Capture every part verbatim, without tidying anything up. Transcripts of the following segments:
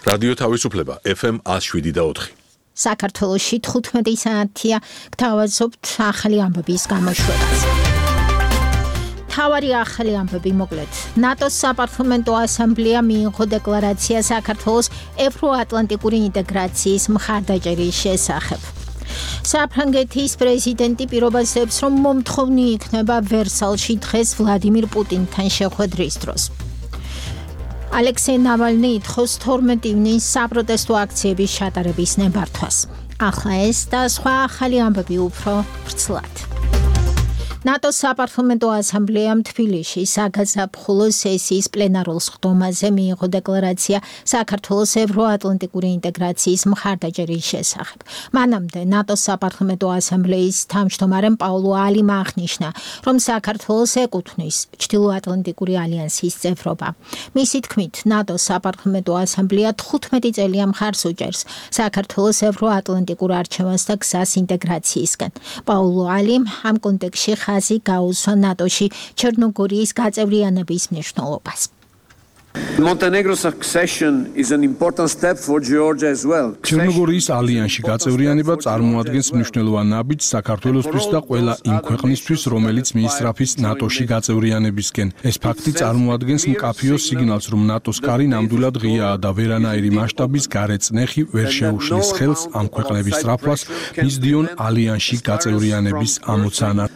რადიო თავისუფლება ეფ ემ one oh seven და four. საქართველოში თხუთმეტი საათია გთავაზობთ ახალი ამბების გამოშვებას. თავარი ახალი ამბები მოკლედ. ნატოს საპარლამენტო ასამბლეა მიიღო დეკლარაცია საქართველოს ევროატლანტიკური ინტეგრაციის მხარდაჭერის შესახებ. საფრანგეთის პრეზიდენტი პირობას დებს, რომ მომთხოვნი იქნება ვერსალში დღეს ვლადიმირ პუტინთან შეხვედრის დროს. ალექსეი ნავალნი ითხოვს თორმეტ ივნისს საპროტესტო აქციების ჩატარების ნებართვას. ახლა ეს და სხვა ახალი ამბები უფრო ვრცლად. ნატოს საპარლამენტო ასამბლეამ თბილისში საგაზაფხულო სესიის პლენარულ სხდომაზე მიიღო დეკლარაცია საქართველოს ევროატლანტიკური ინტეგრაციის მხარდაჭერის შესახებ. მანამდე ნატოს საპარლამენტო ასამბლეის თავმჯდომარემ პაულო ალიმ აღნიშნა, რომ საქართველოს ეკუთვნის ჩრდილოატლანტიკური ალიანსის წევრობა. მისი თქმით, ნატოს საპარლამენტო ასამბლეა თხუთმეტი წელია მხარს უჭერს საქართველოს ევროატლანტიკურ არჩევანს და გზას ინტეგრაციისკენ. პაულო ალიმ ამ კონტექსტში ხაზი გაუსვა ნატოში ჩერნოგორიის გაწევრიანების მნიშვნელობას. Montenegro's accession is an important step for Georgia as well. ჩერნოგორიის ალიანსში გაწევრიანება წარმოადგენს მნიშვნელოვან ნაბიჯს საქართველოსთვის და ყველა იმ ქვეყნისთვის, რომელიც მიისწრაფის ნატოში გაწევრიანებისკენ. ეს ფაქტი წარმოადგენს მკაფიო სიგნალს, რომ ნატოს კარი ნამდვილად ღიაა და ვერანაირი მასშტაბის გარეწნეხი ვერ შეუშლის ხელს ამ ქვეყნების სწრაფვას მისდიონ ალიანსში გაწევრიანების ამოცანად.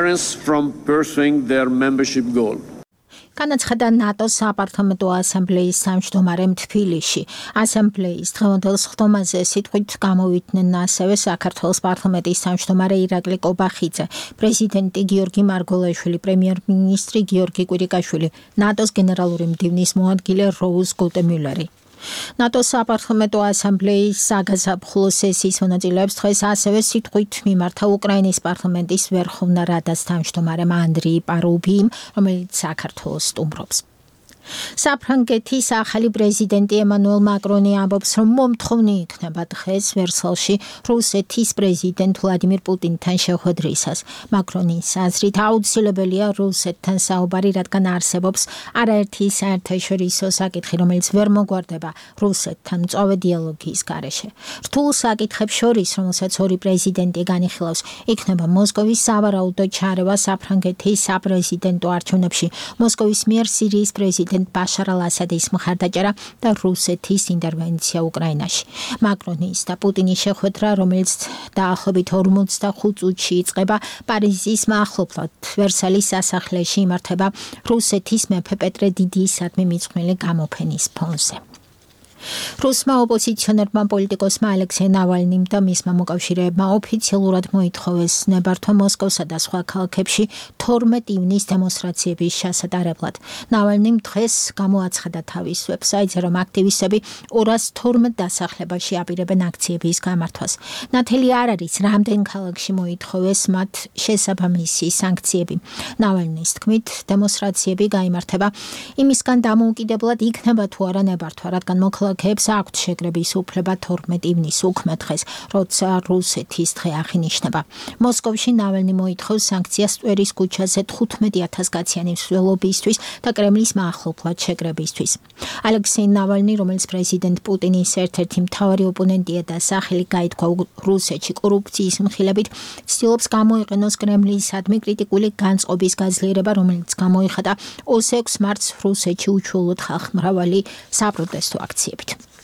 განაცხადა ნატოს საპარლამენტო ასამბლეის თავმჯდომარემ თბილისში. ასამბლეის დღევანდელ სხდომაზე სიტყვით გამოვიდნენ ასევე საქართველოს პარლამენტის თავმჯდომარე ირაკლი კობახიძე, პრეზიდენტი გიორგი მარგველაშვილი, პრემიერ-მინისტრი გიორგი კვირიკაშვილი, ნატოს გენერალური მდივნის მოადგილე როუზ გოლდემიულერი. ნატოს საპარლამენტო ასამბლეის საგაზაფხულო სესიის მონაწილეებს დღეს ასევე სიტყვით მიმართა უკრაინის პარლამენტის ვერხოვნა რადას თავმჯდომარემ ანდრიი პარუბიიმ, რომელიც საქართველოს სტუმრობს. საფრანგეთის ახალი პრეზიდენტი ემანუელ მაკრონი ამბობს, რომ მომთხოვნი იქნება დღეს ვერსალში რუსეთის პრეზიდენტ ვლადიმირ პუტინთან შეხვედრისას. მაკრონის აზრით აუცილებელია რუსეთთან საუბარი, რადგან არსებობს არაერთი საერთაშორისო საკითხი, რომელიც ვერ მოგვარდება რუსეთთან მწვავე დიალოგის გარეშე. რთულ საკითხებს შორის, რომელსაც ორი პრეზიდენტი განიხილავს, იქნება მოსკოვის სავარაუდო ჩარევა საფრანგეთის საპრეზიდენტო არჩევნებში, მოსკოვის მიერ სირიის პრეზიდენტ ბაშარ ალ-ასადის მხარდაჭერა და რუსეთის ინტერვენცია უკრაინაში. მაკრონის და პუტინის შეხვედრა, რომელიც დაახლოებით ორმოცდახუთ წუთში იწყება პარიზის მახლობლად ვერსალის სასახლეში იმართება რუსეთის მეფე პეტრე დიდისადმი მიძღვნილი გამოფენის ფონზე. რუსმა ოპოზიციონერმა პოლიტიკოსმა ალექსეი ნავალნიმ და მისმა მოკავშირეებმა ოფიციალურად მოითხოვეს ნებართვა მოსკოვსა და სხვა ქალაქებში თორმეტ ივნისს დემონსტრაციების ჩასატარებლად. ნავალნიმ დღეს გამოაცხადა თავის ვებსაიტზე, რომ აქტივისტები ორას თორმეტ დასახლებაში აპირებენ აქციების გამართვას. ნათელი არ არის, რამდენ ქალაქში მოითხოვეს მათ შესაბამისი სანქციები. ნავალნის თქმით, დემონსტრაციები გაიმართება იმისგან დამოუკიდებლად იქნება თუ არა ნებართვა, რადგან მოქალაქეებს აქვთ შეკრების უფლება თორმეტ ივნისს უქმე დღეს, როცა რუსეთის დღე აღინიშნება. მოსკოვში ნავალნი მოითხოვს სანქციას ტვერის ქუჩაზე თხუთმეტი ათასგაციანი მსვლელობისთვის და კრემლის მახლობლად შეკრებისთვის. ალექსეი ნავალნი, რომელიც პრეზიდენტ პუტინის ერთ-ერთი მთავარი ოპონენტია და სახელი გაითქვა რუსეთში კორუფციის მხილებით, ცდილობს გამოიყენოს კრემლისადმი კრიტიკული განწყობის გაძლიერება, რომელიც გამოიხატა ოცდაექვსი მარტს რუსეთში უჩვეულოდ ხალხმრავალი საპროტესტო აქციები.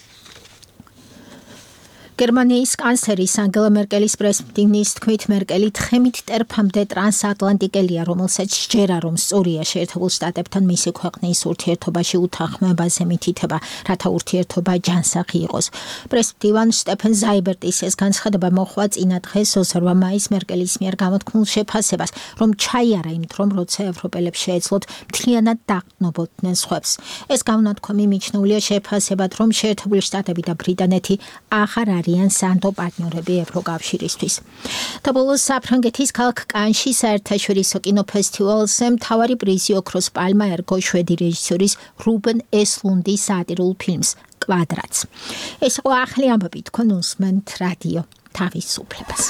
გერმანიის კანცლერის ანგელა მერკელის პრეზიდენტის თქმით, მერკელი თხემით ტერფამდე ტრანსატლანტიკელია, რომელსაც სჯერა, რომ სწორია შეერთებულ შტატებთან მისი ქვეყნის ურთიერთობაში უთანხმოებაზე მითითება, რათა ურთიერთობა ჯანსაღი იყოს. პრეზიდენტ შტეფენ ზაიბერტის ეს განცხადება მოხდა წინა დღეს ოცდაორი მაისს მერკელის მიერ გამოთქმულ შეფასებას, რომ ჩაიარა იმ დრომ, როცა ევროპელებს შეეძლოთ მთლიანად დაყრდნობოდნენ სხვებს. ეს განათქვამი მიჩნეულია შეფასებად, რომ შეერთებული შტატები და ბრიტანეთი აღარ არის სანდო პარტნიორები ევროკავშირისთვის. და ბოლოს საფრანგეთის ქალაქ კანში საერთაშორისო კინოფესტივალზე მთავარი პრიზი ოქროს პალმა ერგო შვედი რეჟისორის რუბენ ესლუნდის სატირულ ფილმს კვადრატს. ეს იყო ახალი ამბები, თქვენ უსმენთ რადიო თავისუფლებას.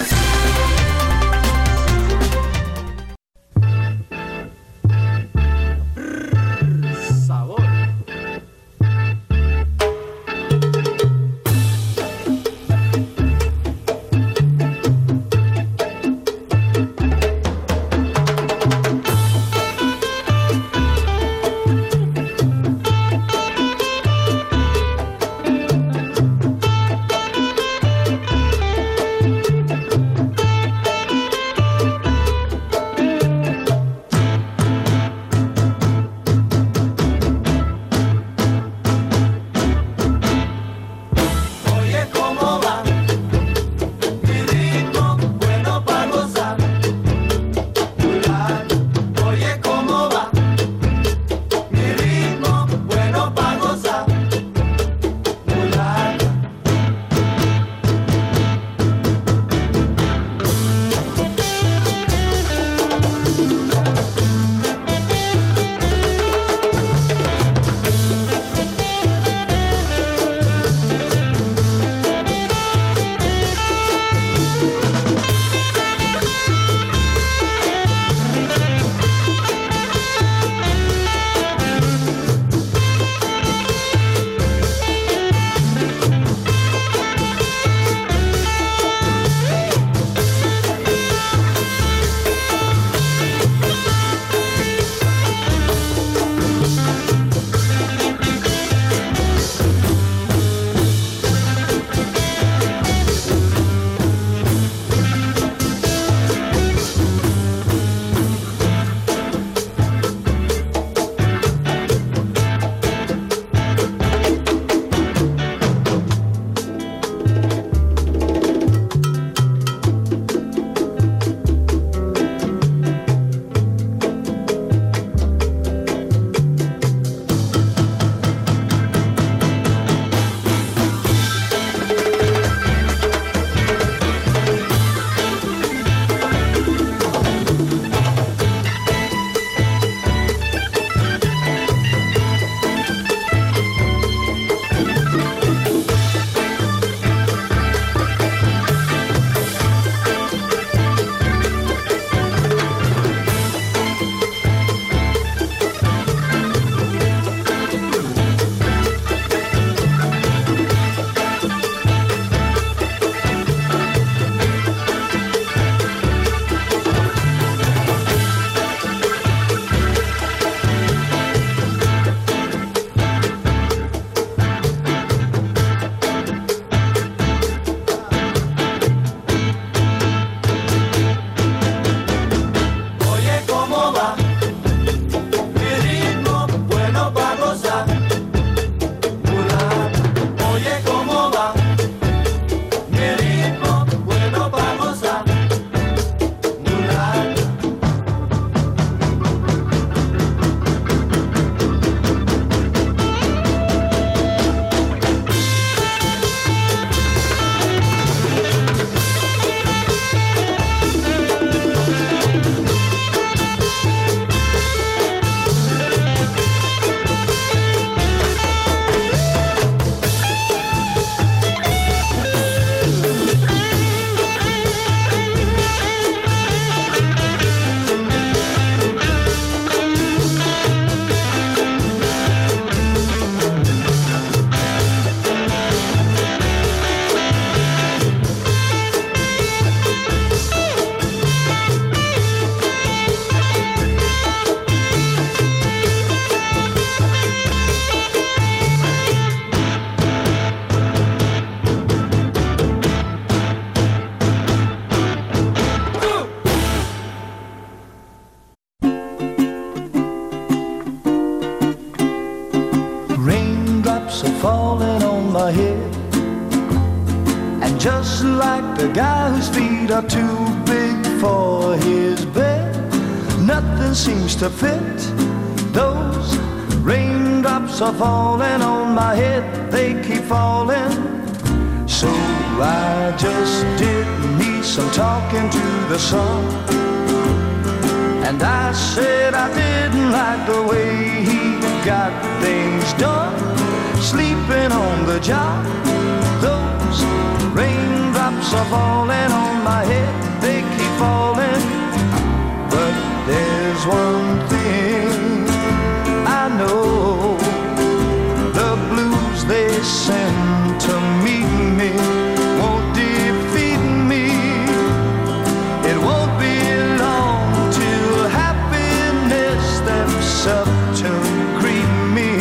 just like the guy whose feet are too big for his bed. Nothing seems to fit. Those raindrops are falling on my head, they keep falling. So I just did me some talking to the sun, and I said I didn't like the way he got things done, sleeping on the job. Those raindrops are falling on my head, they keep falling. But there's one thing I know, the blues they send to meet me won't defeat me. It won't be long till happiness steps up to greet me.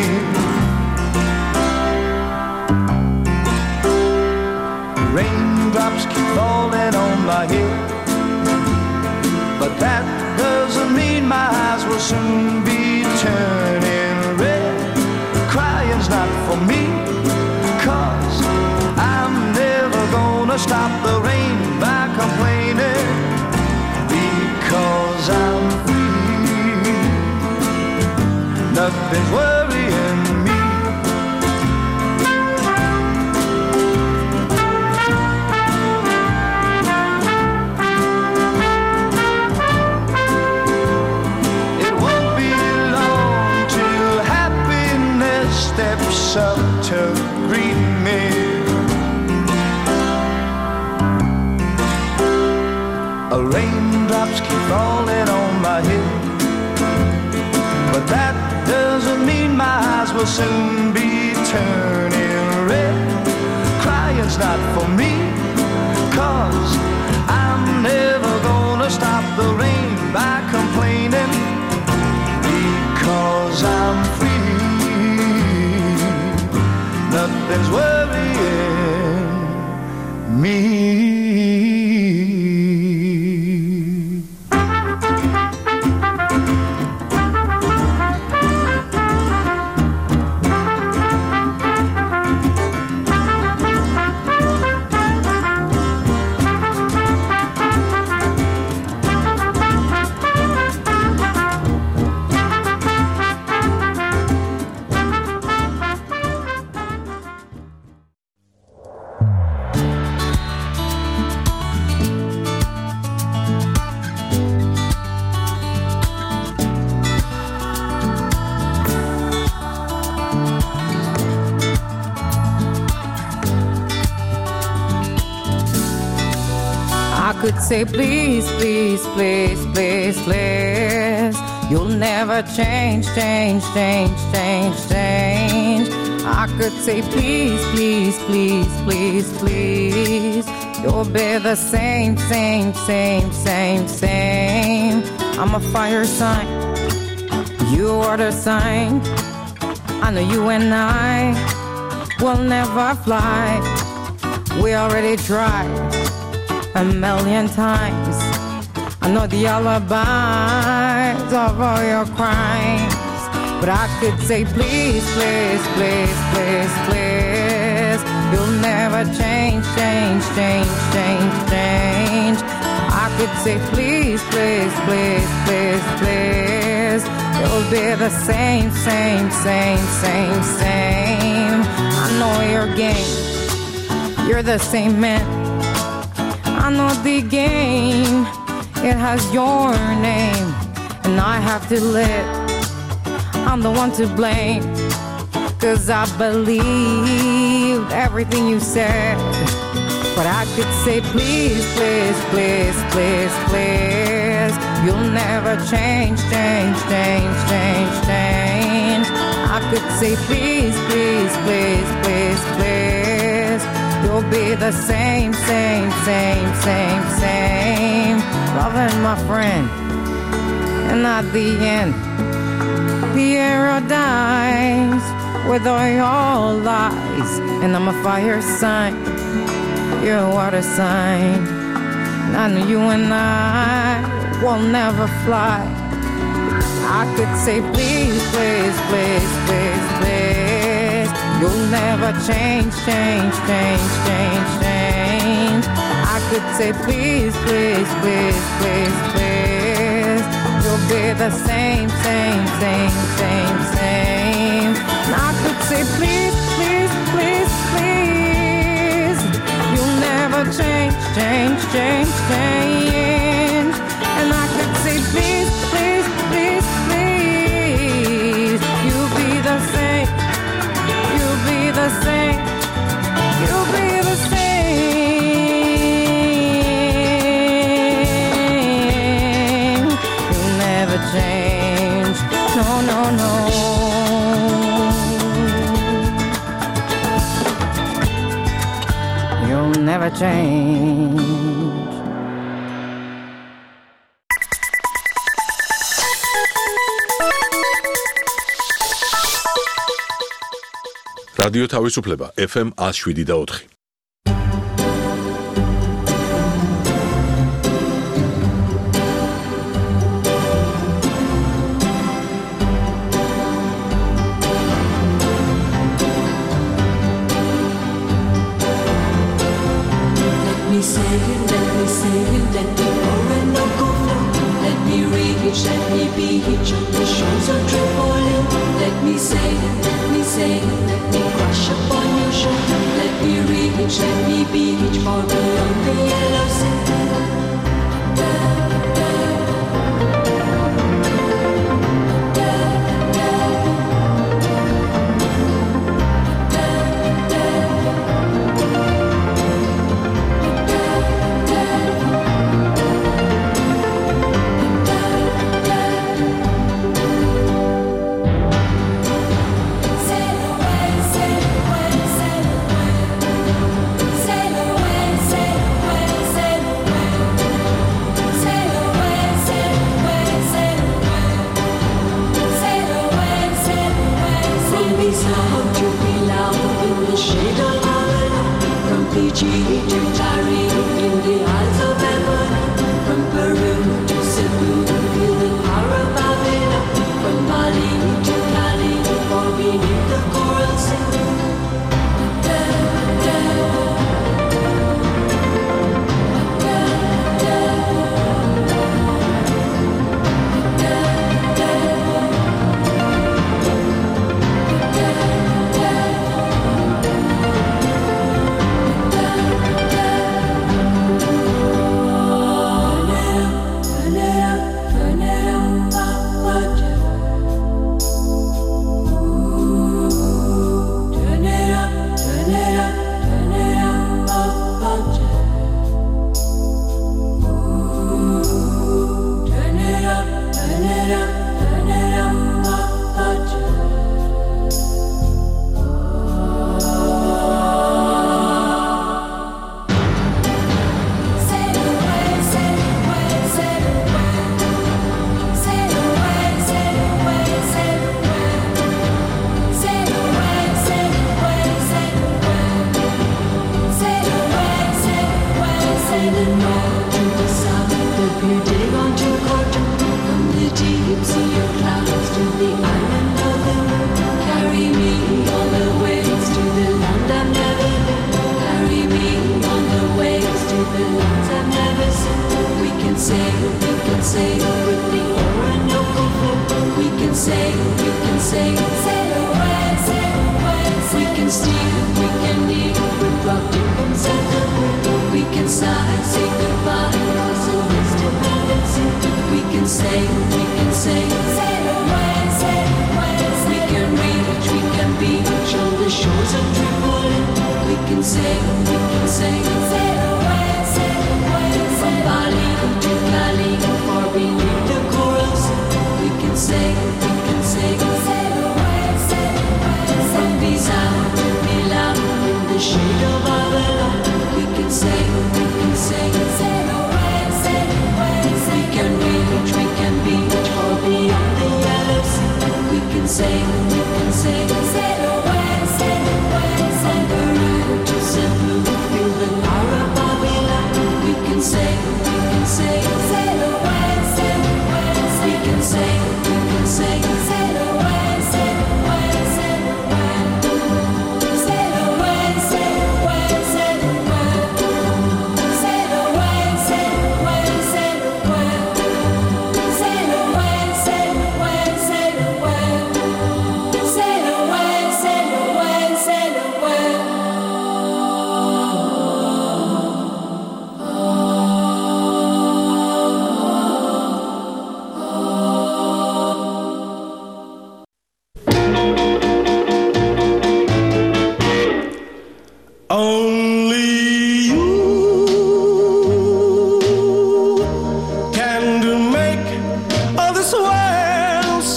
Raindrops keep falling on my head, but that doesn't mean my eyes will soon be turning red. Crying's not for me, 'cause I'm never gonna stop the rain by complaining, because I'm free. Nothing's worrying me. Steps up to greet me. Raindrops keep falling on my head, but that doesn't mean my eyes will soon be turning red. Crying's not for me, 'cause I'm never gonna stop the rain by complaining, because I'm free. Nothing's worrying me. Say please, please, please, please, please. You'll never change, change, change, change, change. I could say please, please, please, please, please. You'll be the same, same, same, same, same. I'm a fire sign, you are the sign. I know you and I will never fly. We already tried a million times. I know the alibis of all your crimes, but I could say please, please, please, please, please. You'll never change, change, change, change, change. I could say please, please, please, please, please. You'll be the same, same, same, same, same. I know your game, you're the same man. I know the game, it has your name, and I have to live. I'm the one to blame, 'cause I believed everything you said. But I could say please, please, please, please, please. You'll never change, change, change, change, change. I could say please, please, please, please, please. You'll be the same, same, same, same, same. Loving my friend, and at the end, the arrow dies with all your lies. And I'm a fire sign, you're a water sign. And I know you and I will never fly. I could say please, please, please, please, please. You'll never change, change, change, change, change. I could say please, please, please, please, please. You'll be the same, same, same, same, same. And I could say please, please, please, please. You'll never change, change, change, change. And I could say please, please, please, please. You'll be the same. You'll be the same. You'll be the same. You'll never change. No, no, no. You'll never change. რადიო თავისუფლება ეფ ემ one oh seven და four. Let me say it, let me say it, let me pour and no go flow. Let me reach, let me be each on the shores of Tripoli. Let me say it, let me say it, let me crush upon your shoulder. Let me reach, let me be each far beyond the yellow sea.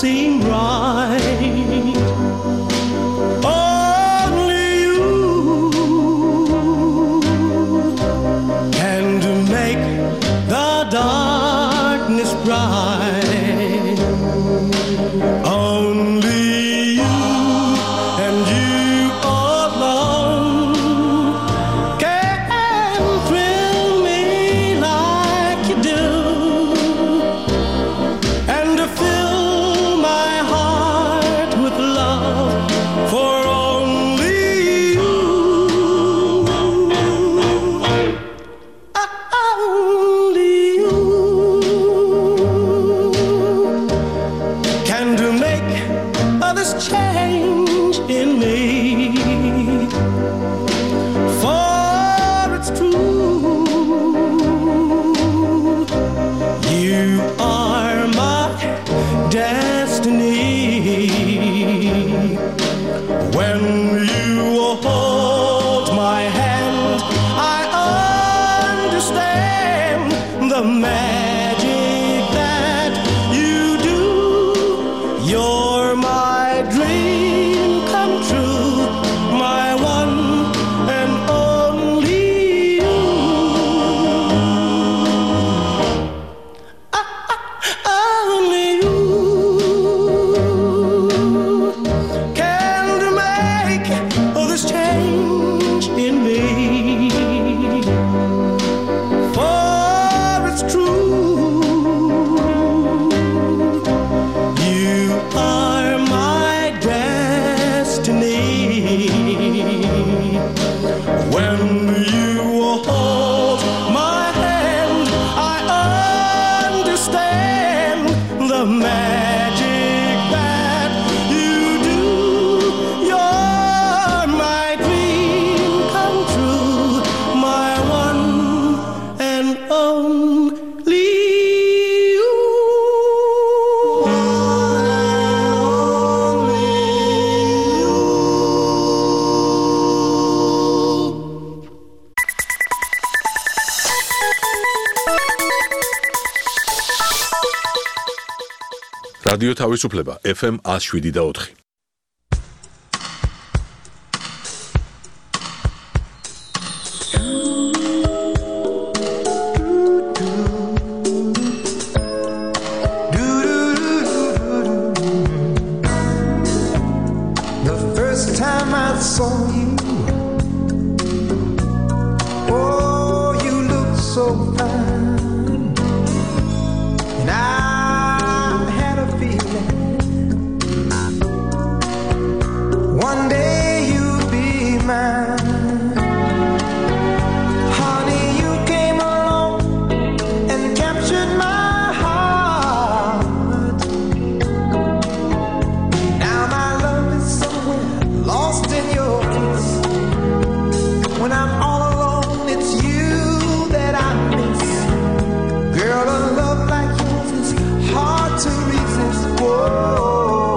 seem right. Only you can to make the darkness bright. Only you and you alone can thrill me like you do, and to fill my heart with love for only you. Only you can to make this change in me. For it's true, you are my destiny. When you hold my hand, I understand the magic that you do. You're my dream come true, my one and only you. Only you can make this change in me. For it's true, you are my destiny. When you hold my hand, I understand the magic that you do. You're my dream come true, my one and only you. რადიო თავისუფლება ეფ ემ one oh seven და four. The first time I saw you, oh, you looked so fine, and I had a feeling one day you'd be mine. Honey, you came along and captured my heart. Now my love is somewhere lost in your kiss. When I'm all alone, it's you that I miss. Girl, a love like yours is hard to resist. Whoa.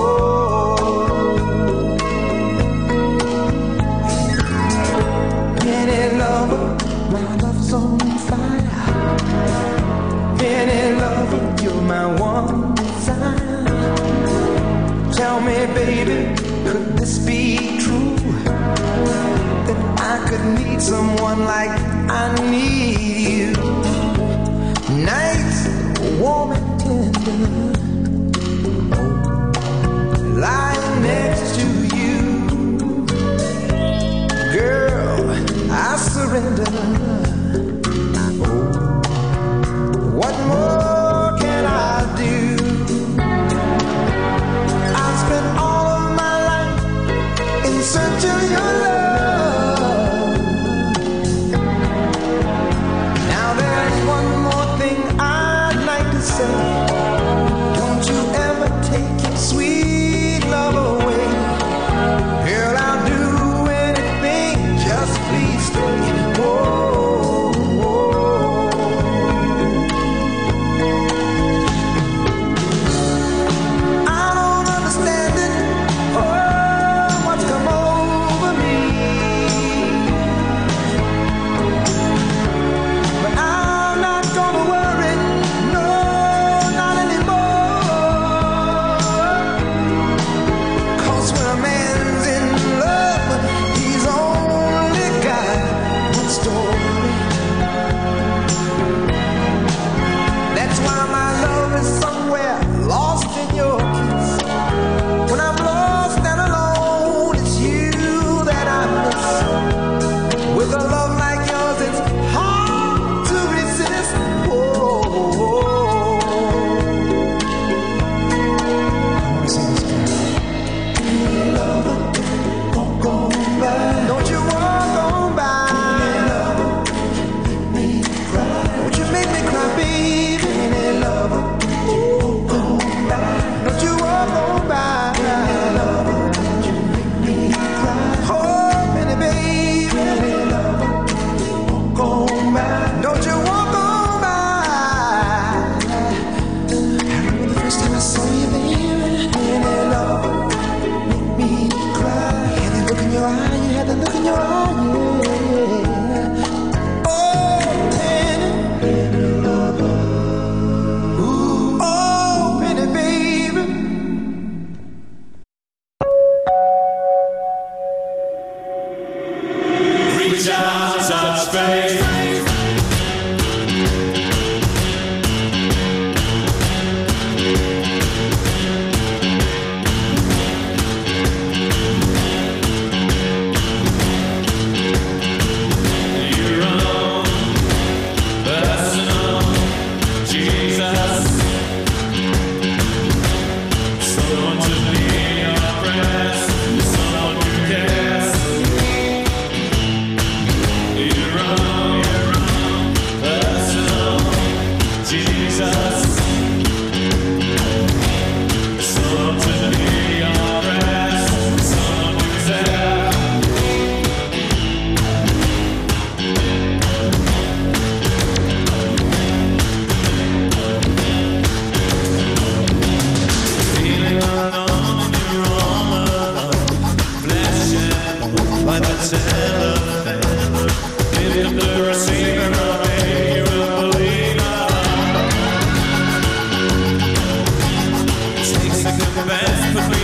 Any lover, my love's on fire. Any lover, you're my one desire. Tell me, baby, could this be true? That I could need someone like I need you. Nights warm and tender, lying next to you. Girl, I surrender. What more can I do? I spent all of my life in search of your love. Now there's one more thing I'd like to say.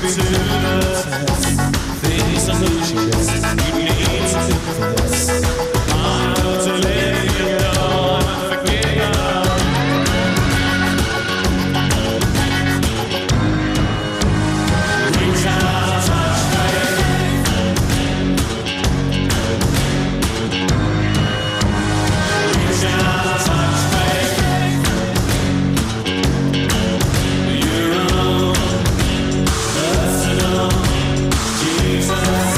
to the test. The solutions you need to confess. I know to let you go and forget you. Reach out, touch faith. Reach out, touch faith. Your own personal Jesus.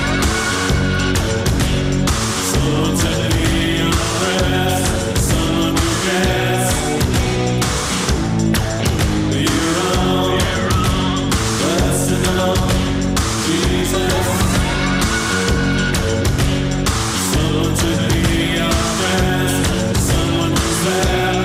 So to be your friend, someone who cares. Your own personal Jesus. So to be your friend, someone who's there.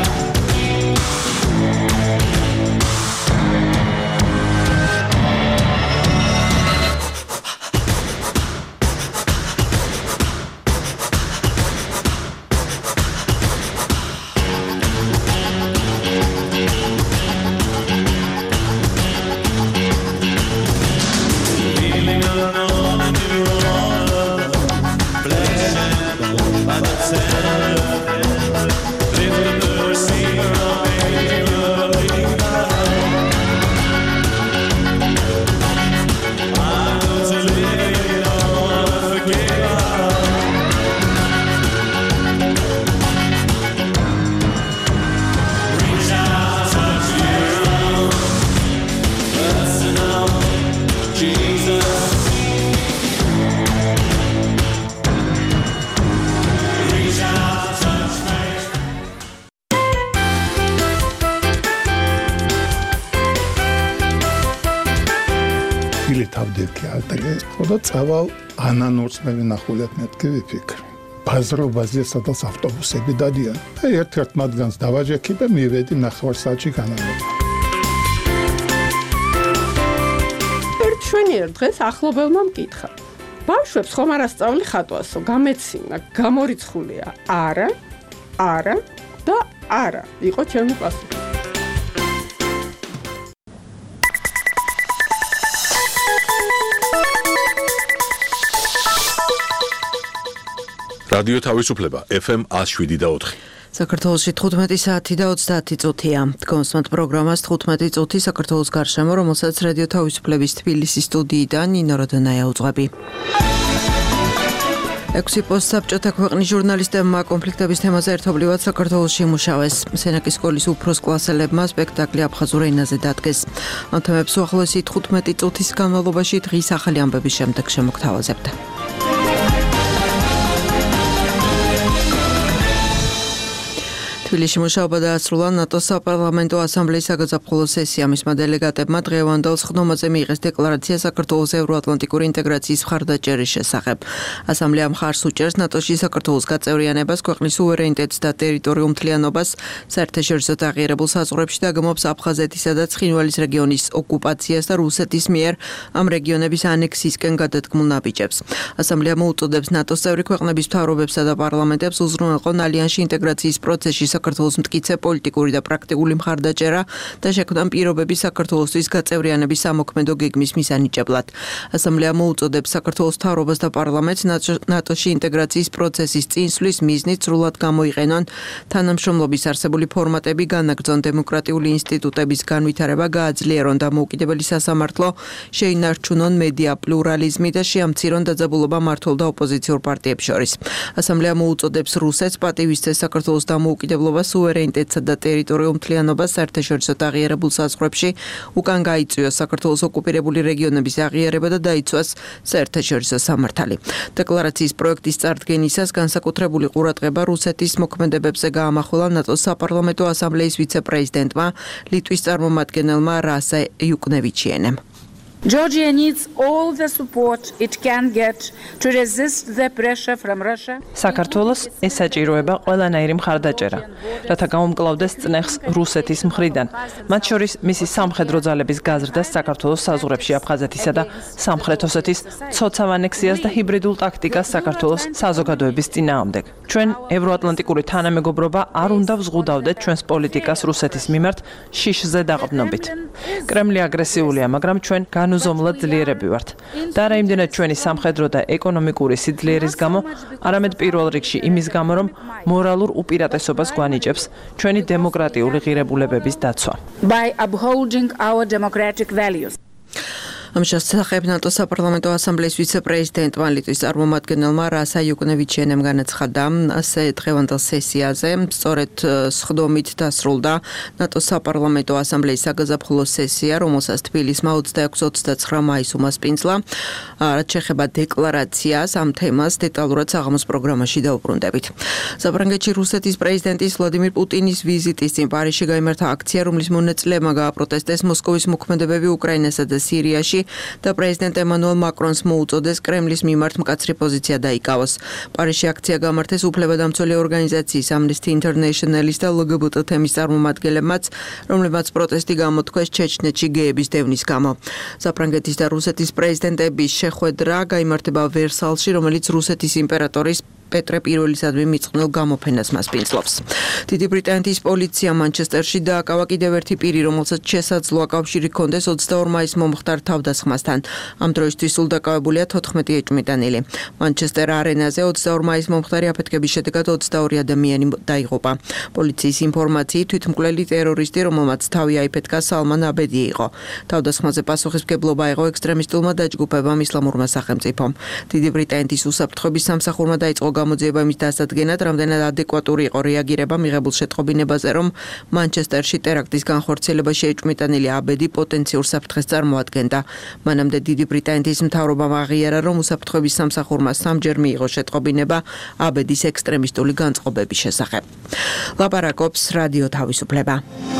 Feeling unknown and you're all alone. Flesh and bone by the center. Live the mercy of your believer. I know to live it all and forgive her. Reach out, touch your own personal Jesus. Reach out, touch faith. Ili თავდირქი ალტერი ხოდა წავალ ანანურცნები ნახულეთ მეთქი ვიფიქრე. ბაზრობაზე სადაც ავტობუსები დადიან. და ერთ-ერთ მათგანს დავაჯექი და მივედი ნახევარსაათში განავრება. ერთ შვენიერ დღეს ახლობელმა მკითხა. ბავშვებს ხომ არ ასწავლი ხატვასო, გამეცინა, გამორიცხულია. არა, არა და არა. იყო ჩემი პასუხი. რადიო თავისუფლება ეფ ემ one oh seven და four. საქართველოში თხუთმეტი საათი და ოცდაათი წუთია. კონსტანტ პროგრამას თხუთმეტი წუთი საქართველოს გარშემო, რომელსაც რადიო თავისუფლების თბილისის სტუდიიდან ნინო როდონაია უძღვები. ექვსი პოსტსაბჭოთა ქვეყნის ჟურნალისტებმა კონფლიქტების თემაზე ერთობლივად საქართველოში იმუშავეს. სენაკის სკოლის უფროს კლასელებმა სპექტაკლი აფხაზურ ენაზე დადგეს. ამ თემებს უახლოესი თხუთმეტი წუთის განმავლობაში დღის ახალი ამბების შემდეგ შემოგთავაზებთ. თბილისში მუშაობა დაასრულა ნატოს საპარლამენტო ასამბლეის საგაზაფხულო სესია. მისმა დელეგატებმა დღევანდელ სხდომაზე მიიღეს დეკლარაცია საქართველოს ევროატლანტიკური ინტეგრაციის მხარდაჭერის შესახებ. ასამბლეა მხარს უჭერს ნატოში საქართველოს გაწევრიანებას, ქვეყნის სუვერენიტეტს და ტერიტორიულ მთლიანობას, საერთაშორისო აღიარებულ საზღვრებში და გმობს აფხაზეთისა და ცხინვალის რეგიონის ოკუპაციას და რუსეთის მიერ ამ რეგიონების ანექსიისკენ გადადგმულ ნაბიჯებს. ასამბლეა მოუწოდებს ნატოს წევრი ქვეყნების მთავრობებსა და პარლამენტებს უზრუნველყონ ალიანსში ინტეგრაციის პროცესში საქართველოს მტკიცე პოლიტიკური და პრაქტიკული მხარდაჭერა და შექმნან პირობები საქართველოსთვის გაწევრიანების სამოქმედო გეგმის მისანიჭებლად. ასამბლეა მოუწოდებს საქართველოს მთავრობას და პარლამენტს ნატოში ინტეგრაციის პროცესის წინსვლის მიზნით სრულად გამოიყენონ თანამშრომლობის არსებული ფორმატები, განაგრძონ დემოკრატიული ინსტიტუტების განვითარება, გააძლიერონ დამოუკიდებელი სასამართლო, შეინარჩუნონ მედია პლურალიზმი და შეამცირონ დაძაბულობა მმართველ და ოპოზიციურ პარტიებს შორის. ასამბლეა მოუწოდებს რუსეთს პატივისცეს საქართველოს დამოუკიდებლობას, სუვერენიტეტსა და ტერიტორიულ მთლიანობას საერთაშორისო აღიარებულ საზღვრებში, უკან გაიწვიოს საქართველოს ოკუპირებული რეგიონების აღიარება და დაიცვას საერთაშორისო სამართალი. დეკლარაციის პროექტის წარდგენისას განსაკუთრებული ყურადღება რუსეთის მოქმედებებზე გაამახვილა ნატოს საპარლამენტო ასამბლეის ვიცე-პრეზიდენტმა, ლიტვის წარმომადგენელმა რასა იუკნევიჩიენემ. Georgia needs all the support it can get to resist the pressure from Russia. საქართველოს ესაჭიროება ყველანაირი მხარდაჭერა, რათა გაუმკლავდეს წნეხს რუსეთის მხრიდან, მათ შორის მისი სამხედრო ძალების გაზრდას საქართველოს საზღვრებში აფხაზეთისა და სამხრეთ ოსეთის ცოცავ ანექსიას და ჰიბრიდულ ტაქტიკას საქართველოს საზოგადოების წინააღმდეგ. ჩვენ ევროატლანტიკური თანამეგობრობა არ უნდა ვზღუდავდეთ ჩვენს პოლიტიკას რუსეთის მიმართ შიშზე დაყრდნობით. კრემლი აგრესიულია, მაგრამ ჩვენ განუზომლად ძლიერები ვართ. და არა იმდენად ჩვენი სამხედრო და ეკონომიკური სიძლიერის გამო, არამედ პირველ რიგში იმის გამო, რომ მორალურ უპირატესობას გვანიჭებს ჩვენი დემოკრატიული ღირებულებების დაცვა. By upholding our democratic values. ამ შესახებ ნატოს საპარლამენტო ასამბლეის ვიცე-პრეზიდენტმა ლიტვის წარმომადგენელმა რასა იუკნევიჩენემ განაცხადა, ასე დღევანდელ სესიაზე სწორედ სხდომით დასრულდა ნატოს საპარლამენტო ასამბლეის საგაზაფხულო სესია, რომელსაც თბილისმა ოცდაექვსი ოცდაცხრა მაისს უმასპინძლა. რაც შეეხება დეკლარაციას, ამ თემას დეტალურად საღამოს პროგრამაში დავუბრუნდებით. საფრანგეთში რუსეთის პრეზიდენტის ვლადიმირ პუტინის ვიზიტის წინ პარიზში გაიმართა აქცია, რომლის მონაწილეებმა გააპროტესტეს მოსკოვის მოქმედებები უკრაინასა და სირიაში და პრეზიდენტ ემანუელ მაკრონს მოუწოდეს კრემლის მიმართ მკაცრი პოზიცია დაიკავოს. პარიზში აქცია გამართეს უფლებადამცველი ორგანიზაციის Amnesty International-ის და L G B T თემის წარმომადგენლებმაც, რომლებმაც პროტესტი გამოთქვეს ჩეჩნეთში გეების დევნის გამო. საფრანგეთის და რუსეთის პრეზიდენტების შეხვედრა გაიმართება ვერსალში, რომელიც რუსეთის იმპერატორის პეტრე პირველისადმი მიწყნელ გამოფენას მასპინძლობს. დიდი ბრიტანეთის პოლიცია მანჩესტერში დააკავა კიდევ ერთი პირი, რომელსაც შესაძლოა კავშირი ჰქონდეს ოცდაორ მაისს მომხდარ თავდასხმასთან. ამ დროისთვის სულ დაკავებულია თოთხმეტი ეჭვმიტანილი. მანჩესტერ არენაზე ოცდაორ მაისს მომხდარი აფეთქების შედეგად ოცდაორი ადამიანი დაიღუპა. პოლიციის ინფორმაციით თვითმკვლელი ტერორისტი, რომელმაც თავი აიფეთქა, სალმან აბედი იყო. თავდასხმაზე პასუხისმგებლობა აიღო ექსტრემისტულმა დაჯგუფებამ ისლამურმა სახელმწიფომ. დიდი ბრიტანეთის უსაფრთხოების სამსახურმა დაიწყო გამოძიება იმის დასადგენად, რამდენად ადეკვატური იყო რეაგირება მიღებულ შეტყობინებაზე, რომ მანჩესტერში ტერაქტის განხორციელებაში ეჭვმიტანილი აბედი პოტენციურ საფრთხეს წარმოადგენდა. მანამდე დიდი ბრიტანეთის მთავრობამ აღიარა, რომ უსაფრთხოების სამსახურმა სამჯერ მიიღო შეტყობინება აბედის ექსტრემისტული განწყობების შესახებ. ლაპარაკობს რადიო თავისუფლება.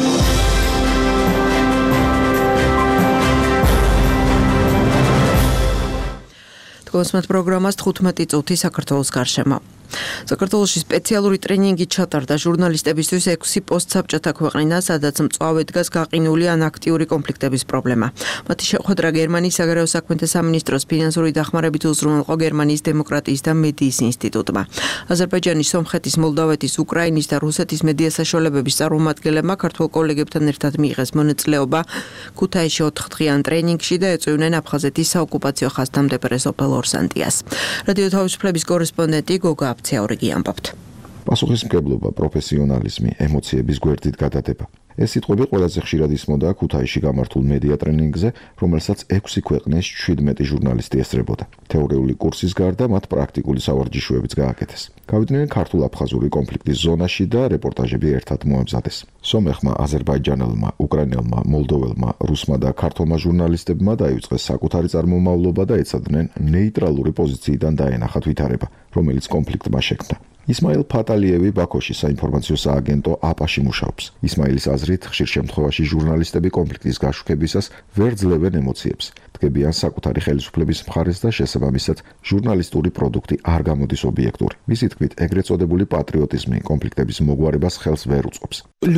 Კოსმეთ პროგრამას თხუთმეტი წუთი საქართველოს გარშემო. საქართველოში სპეციალური ტრენინგი ჩატარდა ჟურნალისტებისთვის ექვსი პოსტსაბჭოთა ქვეყნიდან, სადაც მწვავე დგას გაყინული ან აქტიური კონფლიქტების პრობლემა. მათი შეხვედრა გერმანიის საგარეო საქმეთა სამინისტროს ფინანსური დახმარებით უზრუნველყო გერმანიის დემოკრატიის და მედიის ინსტიტუტმა. აზერბაიჯანის, სომხეთის, მოლდავეთის, უკრაინის და რუსეთის მედია საშუალებების წარმომადგენლებმა ქართველ კოლეგებთან ერთად მიიღეს მონაწილეობა ქუთაისში ოთხდღიან ტრენინგში და ეწვივნენ აფხაზეთის საოკუპაციო ხაზთამდებარე სოფელ ორსანტიას. რადიო თავისუფლების კორესპონდენტი გოგა ციაურიგი ამბობთ. პასუხისმგებლობა, პროფესიონალიზმი, ემოციების გვერდით გადადება. ეს სიტყვები ყველაზე ხშირად ისმოდა ქუთაისში გამართულ მედია ტრენინგზე, რომელსაც ექვსი ქვეყნის შვიდმეტი ჟურნალისტი ესწრებოდა. თეორიული კურსის გარდა მათ პრაქტიკული სავარჯიშოებიც გააკეთეს. გავიდნენ ქართულ-აფხაზური კონფლიქტის ზონაში და რეპორტაჟები ერთად მოამზადეს. სომეხმა, აზერბაიჯანელმა, უკრაინელმა, მოლდოველმა, რუსმა და ქართულმა ჟურნალისტებმა დაივიწყეს საკუთარი წარმომავლობა და ეცადნენ ნეიტრალური პოზიციიდან დაენახათ ვითარება, რომელიც კონფლიქტმა შექმნა. ისმაილ ფატალიევი ბაქოში საინფორმაციო სააგენტო აპაში მუშაობს. ისმაილის აზრით, ხშირ შემთხვევაში ჟურნალისტები კონფლიქტის გაშუქებისას ვერ ძლევენ ემოციებს, დგებიან საკუთარი ხელისუფლების მხარეს და შესაბამისად ჟურნალისტური პროდუქტი არ გამოდის ობიექტური. მისი თქმით, ეგრეთ წოდებული პატრიოტიზმი კონფლიქტების მოგვარებას ხელს ვერ უწყობს.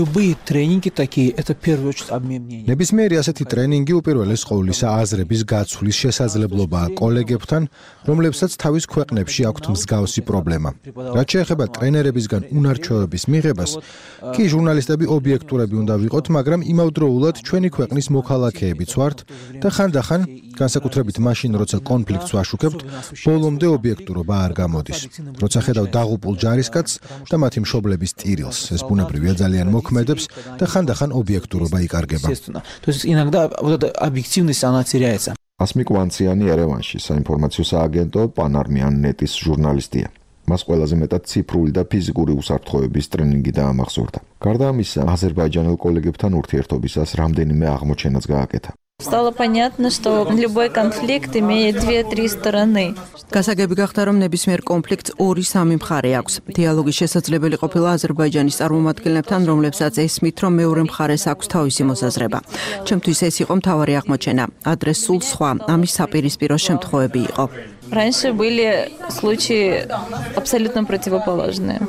ნებისმიერი ასეთი ტრენინგი უპირველეს ყოვლისა აზრების გაცვლის შესაძლებლობაა კოლეგებთან, რომლებსაც თავის ქვეყნებში აქვთ მსგავსი პრობლემა. რაც შეეხება ტრენერებისგან უნარჩვევების მიღებას, კი ჟურნალისტები ობიექტურები უნდა ვიყოთ, მაგრამ იმავდროულად ჩვენი ქვეყნის მოქალაქეებიც ვართ და ხანდახან, განსაკუთრებით მაშინ, როცა კონფლიქტს ვაშუქებთ, ბოლომდე ობიექტურობა არ გამოდის. როცა ხედავ დაღუპულ ჯარისკაცს და მათი მშობლების ტირილს, ეს ბუნებრივია ძალიან მოქმედებს და ხანდახან ობიექტურობა იკარგება. ასმიკ ვანციანი ერევანში საინფორმაციო სააგენტო პანარმიან ნეტის ჟურნალისტია. მას ყველაზე მეტად ციფრული და ფიზიკური უსაფრთხოების ტრენინგი დაამახსოვრდა. გარდა ამისა, აზერბაიჯანელ კოლეგებთან ურთიერთობისას რამდენიმე აღმოჩენაც გააკეთა. Стало понятно, что любой конфликт имеет две-три стороны. გასაგები გახდა, რომ ნებისმიერ კონფლიქტს ორი-სამი მხარე აქვს. დიალოგი შესაძლებელი ყოფილა აზერბაიჯანის წარმომადგენლებთან, რომლებსაც ესმით, რომ მეორე მხარეს აქვს თავისი მოსაზრება. ჩემთვის ეს იყო მთავარი აღმოჩენა. ადრე სულ სხვა, ამის საპირისპირო შემთხვევები იყო. Раньше были случаи абсолютно противоположные.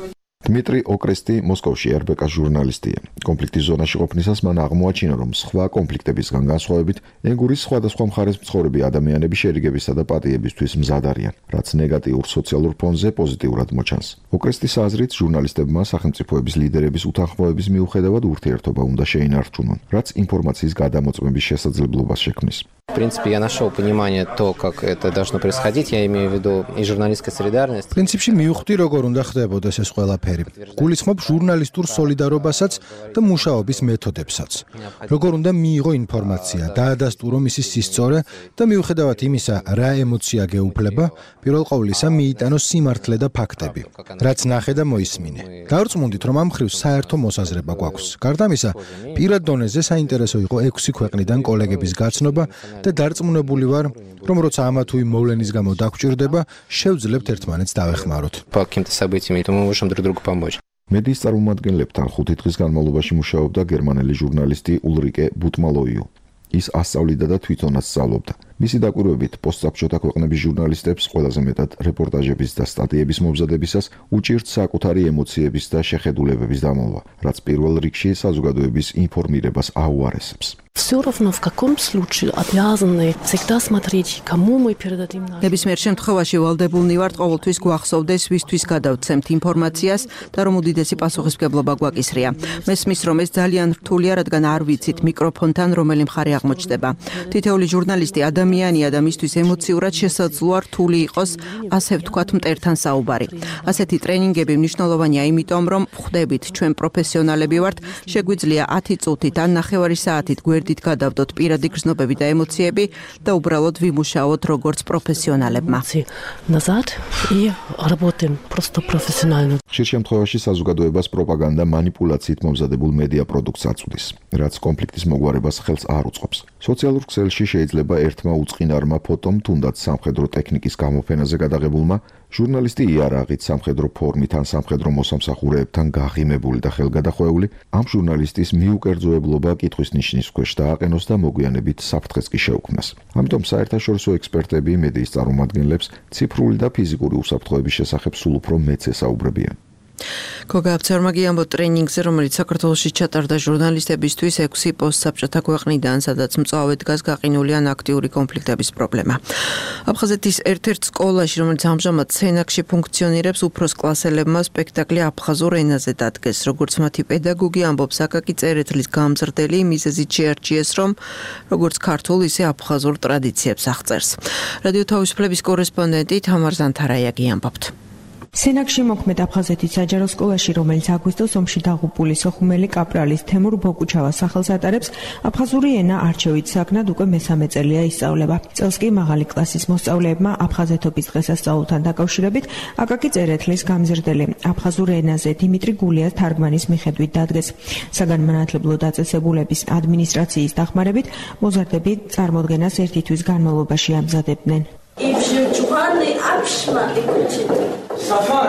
დმიტრი ოკრესტი მოსკოვში er be ka ჟურნალისტია. კონფლიქტის ზონაში ყოფნისას მან აღმოაჩინა, რომ სხვა კონფლიქტებისგან განსხვავებით, ენგურის სხვადასხვა მხარეს მცხოვრები ადამიანები შერიგებისა და პატიებისთვის მზად არიან, რაც ნეგატიურ სოციალურ ფონზე პოზიტიურად მოჩანს. ოკრესტის აზრით, ჟურნალისტებმა სახელმწიფოების ლიდერების უთანხმოების მიუხედავად ურთიერთობა უნდა შეინარჩუნონ, რაც ინფორმაციის გადამოწმების შესაძლებლობას შექმნის. В принципе, я нашел понимание то, как это должно происходить. Я имею в виду и журналистская солидарность. პრინციპში მივხვდი, როგორ უნდა ხდებოდეს ეს ყველაფერი. გულისხმობ ჟურნალისტურ სოლიდარობასაც და მუშაობის მეთოდებსაც. როგორ უნდა მიიღო ინფორმაცია, დაადასტურო მისი სისწორე და მიუხედავად იმისა, რა ემოცია გეუფლება, პირველ ყოვლისა მიიტანოს სიმართლე და ფაქტები, რაც ნახე და მოისმინე. დავწმუნდით, რომ ამ მხრივ საერთო მოსაზრება გვაქვს. გარდა ამისა, პირად დონეზე საინტერესო იყო ექვსი ქვეყნიდან კოლეგების გაცნობა და დარწმუნებული ვარ, რომ როცა ამა თუ იმ მოვლენის გამო დაგვჭირდება, შევძლებთ ერთმანეთს დავეხმაროთ. По каким-то событиям, и мы можем друг другу помочь. მედიის წარმომადგენლებთან ხუთი დღის განმავლობაში მუშაობდა გერმანელი ჟურნალისტი ულრიკე ბუტმალოიუ. ის ასწავლიდა და თვითონაც სწავლობდა. მისი დაკვირვებით, პოსტსაბჭოთა ქვეყნების ჟურნალისტებს ყველაზე მეტად რეპორტაჟების და სტატიების მომზადებისას უჭირთ საკუთარი ემოციების და შეხედულებების დამალვა, რაც პირველ რიგში საზოგადოების ინფორმირებას აუარესებს. Все равно в каком случае обязаны всегда смотреть, кому мы передадим наш. ნებისმიერ შემთხვევაში ვალდებულნი ვართ ყოველთვის გვახსოვდეს, ვისთვის გადავცემთ ინფორმაციას და რომ უდიდესი პასუხისმგებლობა გვაკისრია. მესმის, რომ ეს ძალიან რთულია, რადგან არ ვიცით მიკროფონთან რომელი მხარე აღმოჩნდება. თითოეული ჟურნალისტი ადამიანია და მისთვის ემოციურად შესაძლოა რთული იყოს, ასე ვთქვათ, მტერთან საუბარი. ასეთი ტრენინგები მნიშვნელოვანია იმიტომ, რომ ვხვდებით, ჩვენ პროფესიონალები ვართ, შეგვიძლია ათი წუთით ან ნახევარი საათით გვერდით გადავდოთ პირადი გრძნობები და ემოციები და უბრალოდ ვიმუშაოთ როგორც პროფესიონალებმა. Назад и работаем просто профессионально. ხშირ შემთხვევაში საზოგადოებას პროპაგანდა манипуляციით მომზადებულ მედია პროდუქტს აწვდის, რაც კონფლიქტის მოგვარებას ხელს არ უწყობს. სოციალურ ქსელში შეიძლება ერთმა უწყინარმა ფოტომ თუნდაც სამხედრო ტექნიკის გამოფენაზე გადაღებულმა ჟურნალისტი იარაღით, სამხედრო ფორმით ან სამხედრო მოსამსახურეებთან გაღიმებული და ხელგადახვეული ამ ჟურნალისტის მიუკერძოებლობა კითხვის ნიშნის ქვეშ დააყენოს და მოგვიანებით საფრთხეს კი შეუქმნას. ამიტომ საერთაშორისო ექსპერტები მედიის წარმომადგენლებს ციფრული და ფიზიკური უსაფრთხოების შესახებ სულ უფრო მეც ესაუბრებიან. გოგა აბცარმაგიანბო ტრენინგზე, რომელიც საქართველოში ჩატარდა ჟურნალისტებისთვის ექვსი პოსტსაბჭოთა ქვეყნიდან, სადაც მწვავედ დგას გაყინული ან აქტიური კონფლიქტების პრობლემა. აფხაზეთის ერთ-ერთ სკოლაში, რომელიც ამჟამად სენაკში ფუნქციონირებს, უფროს კლასელებმა სპექტაკლი აფხაზურ ენაზე დადგეს. როგორც მათი პედაგოგი ამბობს, აკაკი წერეთლის გამზრდელი მიზეზით შეარჩიეს, რომ როგორც ქართულ, ისე აფხაზურ ტრადიციებს აღწერს. რადიო თავისუფლების კორესპონდენტი თამარ ზანთარაიაგი ამბობთ. სენაკში მოქმედ აფხაზეთის საჯარო სკოლაში, რომელიც აგვისტოს ომში დაღუპული სოხუმელი კაპრალის თემურ ბოკუჩავას სახელს ატარებს, აფხაზური ენა არჩევით საგნად უკვე მესამე წელია ისწავლება. წელს კი მაღალი კლასის მოსწავლეებმა აფხაზეთობის დღესასწაულთან დაკავშირებით აკაკი წერეთლის გამზრდელი აფხაზურ ენაზე დიმიტრი გულიას თარგმანის მიხედვით დადგეს. საგანმანათლებლო დაწესებულების ადმინისტრაციის დახმარებით მოზარდები წარმოდგენას ერთი თვის განმავლობაში ამზადებდნენ. Იბჟუჯვანი აფშმალი კუჩით. Safar,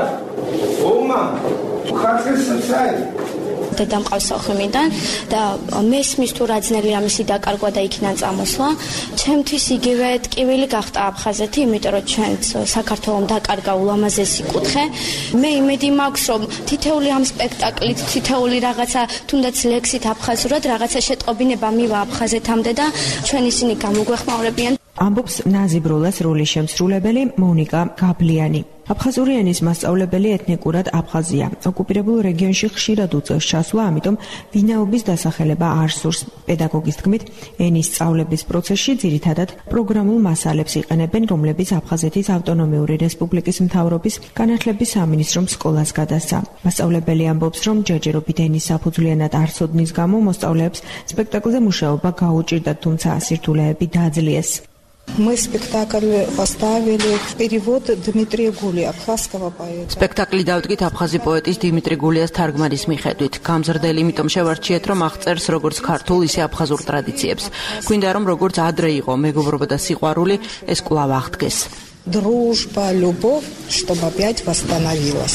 Oma, ხარხეს საი. დედამ ყავს სახლიდან და მესმის თუ რა ძნელი ამისი დაკარგვა და იქიდან წამოსვლა. ჩემთვის იგივე ტკივილი გახდა აფხაზეთი, იმიტომ რომ ჩვენც საქართველოს დაკარგა ულამაზესი კუთხე. მე იმედი მაქვს, რომ თითეული ამ სპექტაკლით, თითეული რაღაცა თუნდაც ლექსით აფხაზურად რაღაცა შეტყობინება მივა აფხაზეთამდე და ჩვენ ისინი გამოგვეხმაურებიან. ამბობს ნაზიბროლას როლის შემსრულებელი მონიკა გაბლიანი. აფხაზური ენის მასწავლებელი ეთნიკურად აფხაზია. ოკუპირებულ რეგიონში ხშირად უწევს ჩასვლა, ამიტომ ვინაობის დასახელება არ სურს. პედაგოგის თქმით, ენის სწავლების პროცესში ძირითადად პროგრამულ მასალებს იყენებენ, რომლებიც აფხაზეთის ავტონომიური რესპუბლიკის მთავრობის განათლების სამინისტრომ სკოლას გადასცა. მასწავლებელი амბობს, რომ ჯერჯერობით ენის საფუძვლიანად არ ცოდნის გამო მოსწავლეებს სპექტაკლზე მუშაობა გაუჭირდათ, თუმცა სირთულეები დააძლიეს. Мы спектакль поставили в перевод Дмитрия Гулия, абхазского поэта. სპექტაკლი დავდგით აფხაზი პოეტის დიმიტრი გულიას თარგმანის მიხედვით. გამზრდელი იმიტომ შევარჩიეთ, რომ აღწერს როგორც ქართულ, ისე აფხაზურ ტრადიციებს. გვინდა რომ როგორც ადრე იყო მეგობრობა და სიყვარული, ეს კვლავ აღდგეს. Дружба, любовь, чтобы опять восстановилась.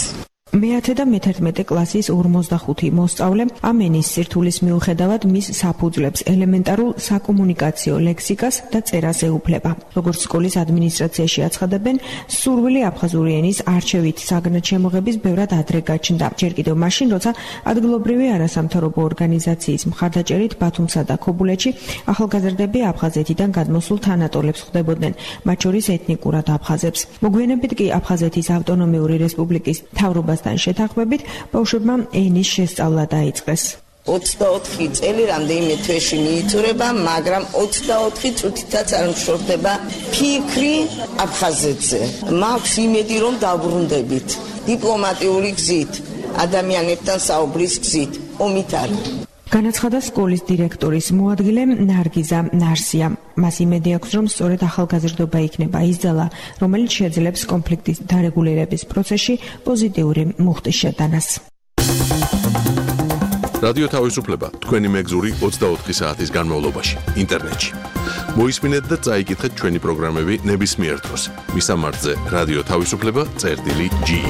მეათე და მეთერთმეტე კლასის ორმოცდახუთი მოსწავლე ამ ენის სირთულის მიუხედავად მის საფუძვლებს ელემენტარულ საკომუნიკაციო ლექსიკას და წერას ეუფლება. როგორც სკოლის ადმინისტრაციაში აცხადებენ, სურვილი აფხაზური ენის არჩევით საგნაჩემოღების ბევრად ადრე გაჩნდა. ჯერ კიდევ მაშინ, როცა ადგილობრივი არასამთავრობო ორგანიზაციის მხარდაჭერით ბათუმსა და ქობულეთში ახალგაზრდები აფხაზეთიდან გადმოსულ თანატოლებს ხვდებოდნენ, მათ შორის ეთნიკურად აფხაზებს. მოგვიანებით კი აფხაზეთის ავტონომიური რესპუბლიკის მთავრობა შეთანხმებით ბავშვებმა ენის შესწავლა დაიწყეს. ოცდაოთხი წელი რამდენიმე თვეში მიიწურება, მაგრამ ოცდაოთხი წუთითაც არ მშორდება ფიქრი აფხაზეთზე. მაქვს იმედი, რომ დავბრუნდებით დიპლომატიური გზით, ადამიანებთან საუბრის გზით, ომით არ. განაცხადა სკოლის დირექტორის მოადგილე ნარგიზა ნარსია. მას იმედი აქვს, რომ სწორედ ახალგაზრდობა იქნება ის ძალა, რომელიც შეძლებს კონფლიქტის დარეგულირების პროცესში პოზიტიური მუხტის შეტანას. რადიო თავისუფლება თქვენი მეგზური ოცდაოთხი საათის განმავლობაში ინტერნეტში. მოისმინეთ და წაიკითხეთ ჩვენი პროგრამები ნებისმიერ დროს. მისამართზე რადიო თავისუფლება წერტილი ჯი.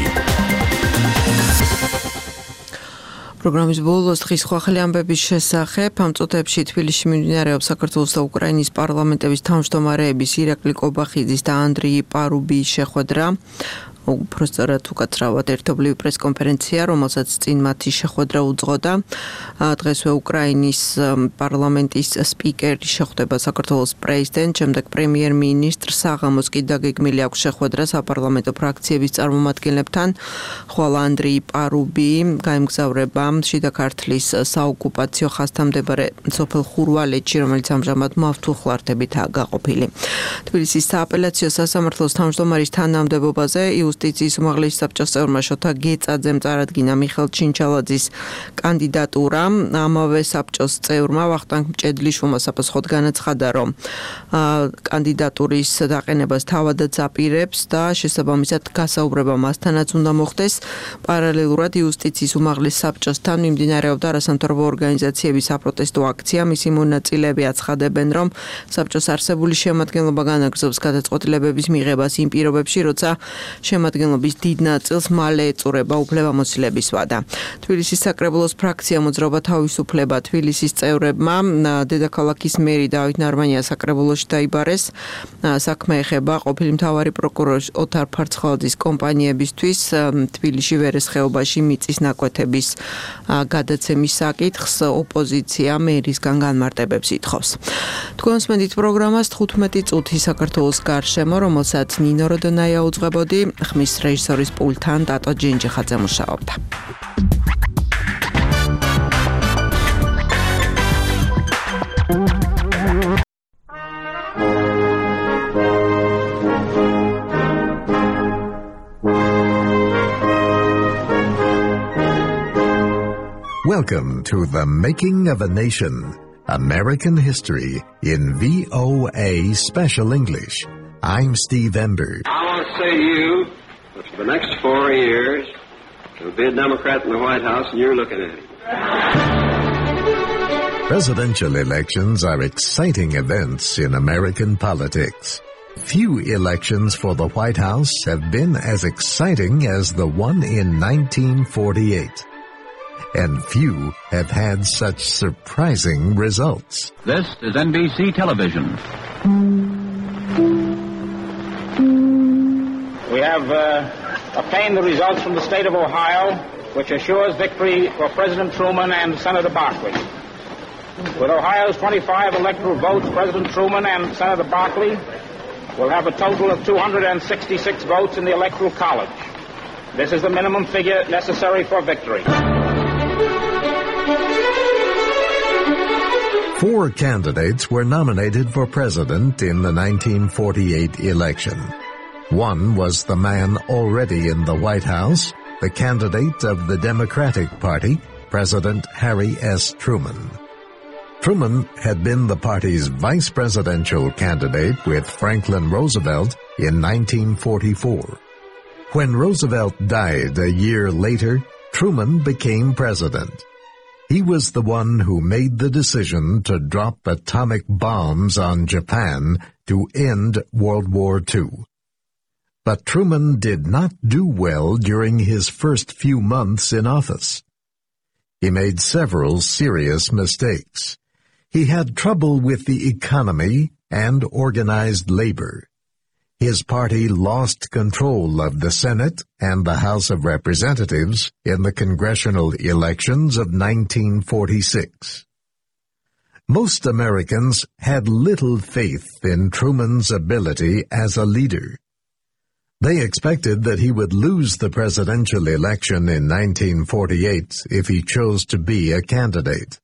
პროგრამის ბოლოს დღის ხვახელი ამბების შესახებ ამ წუთებში თბილისში მიმდინარეობს საქართველოს და უკრაინის პარლამენტების თავმჯდომარეების ირაკლი კობახიძის და ანდრეი პარუბის შეხვედრა. უпростоრად უკაცრავად ერთობლივი პრესკონფერენცია, რომელსაც წინ მათი შეხვედრა უძღოდა. დღესვე უკრაინის პარლამენტის სპიკერი შეხვდება საქართველოს პრეზიდენტ, შემდეგ პრემიერ-მინისტრ საღამოს კი დაგეგმილი აქვს შეხვედრა საპარლამენტო ფრაქციების წარმომადგენლებთან, ხოლო ანდრეი პარუბი გაემგზავრება შიდა ქართლის საოკუპაციო ხაზთან მდებარე სოფელ ხურვალეთში, რომელიც ამჟამად მავთულხლართებითაა გაყოფილი. თბილისის სააპელაციო სასამართლოს თავმჯდომარის თანამდებობაზე იუსტიციის უმაღლესი საბჭოს წევრმა შოთა გეწაძემ წარადგინა მიხელ ჩინჩალაძის კანდიდატურა. ამავე საბჭოს წევრმა ვახტანგ მჭედლიშვილმა საპასუხოდ განაცხადა, რომ კანდიდატურის დაყენებას თავადაც აპირებს და შესაბამისად გასაუბრება მასთანაც უნდა მოხდეს. პარალელურად იუსტიციის უმაღლეს საბჭოსთან მიმდინარეობდა არასამთავრობო ორგანიზაციების საპროტესტო აქცია. მისი მონაწილეები აცხადებენ, რომ საბჭოს არსებული შემადგენლობა განაგრძობს გადაწყვეტილებების მიღებას იმ პირობებში, როცა შემადგენლობის დიდ ნაწილს მალე ეწურება უფლებამოსილების ვადა. თბილისის საკრებულოს ფრაქცია მოძრაობა თავისუფლება თბილისის წევრებმა დედაქალაქის მერი დავით ნარმანია საკრებულოში დაიბარეს. საქმე ეხება ყოფილი მთავარი პროკურორი ოთარ ფარცხალაძის კომპანიებისთვის თბილისში ვერეს ხეობაში მიწის ნაკვეთების გადაცემის საკითხს ოპოზიცია მერისგან განმარტებებს ითხოვს. თქვენ მსმენთ პროგრამას თხუთმეტი წუთი საქართველოს გარშემო, რომელსაც ნინო როდონაია უძღვებოდი, ხმის რეჟისორის პულტთან ტატო ჯინჯიხაძე მუშაობდა. Welcome to The Making of a Nation, American History in V O A Special English. I'm Steve Ember. I want to say to you that for the next four years, there'll be a Democrat in the White House and you're looking at it. Presidential elections are exciting events in American politics. Few elections for the White House have been as exciting as the one in nineteen forty-eight. And few have had such surprising results. This is N B C Television. We have uh, obtained the results from the state of Ohio, which assures victory for President Truman and Senator Barkley. With Ohio's twenty-five electoral votes, President Truman and Senator Barkley will have a total of two hundred sixty-six votes in the Electoral College. This is the minimum figure necessary for victory. Four candidates were nominated for president in the nineteen forty-eight election. One was the man already in the White House, the candidate of the Democratic Party, President Harry S. Truman. Truman had been the party's vice presidential candidate with Franklin Roosevelt in nineteen forty-four. When Roosevelt died a year later, Truman became president. He was the one who made the decision to drop atomic bombs on Japan to end World War Two. But Truman did not do well during his first few months in office. He made several serious mistakes. He had trouble with the economy and organized labor. His party lost control of the Senate and the House of Representatives in the congressional elections of nineteen forty-six. Most Americans had little faith in Truman's ability as a leader. They expected that he would lose the presidential election in nineteen forty-eight if he chose to be a candidate.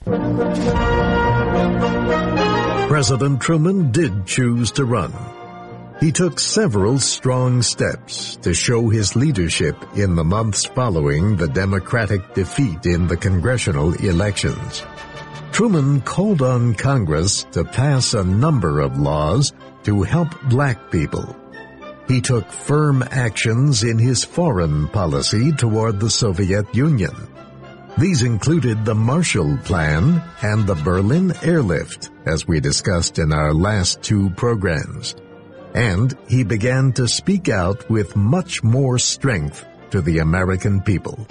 President Truman did choose to run. He took several strong steps to show his leadership in the months following the Democratic defeat in the congressional elections. Truman called on Congress to pass a number of laws to help black people. He took firm actions in his foreign policy toward the Soviet Union. These included the Marshall Plan and the Berlin Airlift, as we discussed in our last two programs. And he began to speak out with much more strength to the American people.